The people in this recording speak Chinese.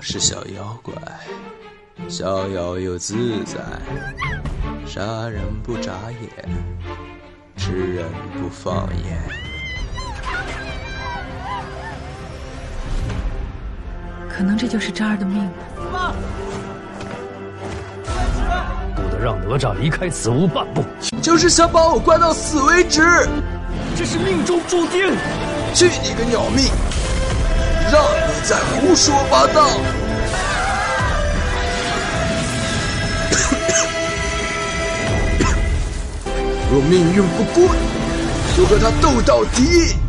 是小妖怪，逍遥又自在，杀人不眨眼，吃人不放眼。 可能这就是渣儿的命吧。 不得让哪吒离开此屋半步， 就是想把我关到死为止。 这是命中注定。 去你个鸟命！让你再胡说八道！若命运不公，就和他斗到底！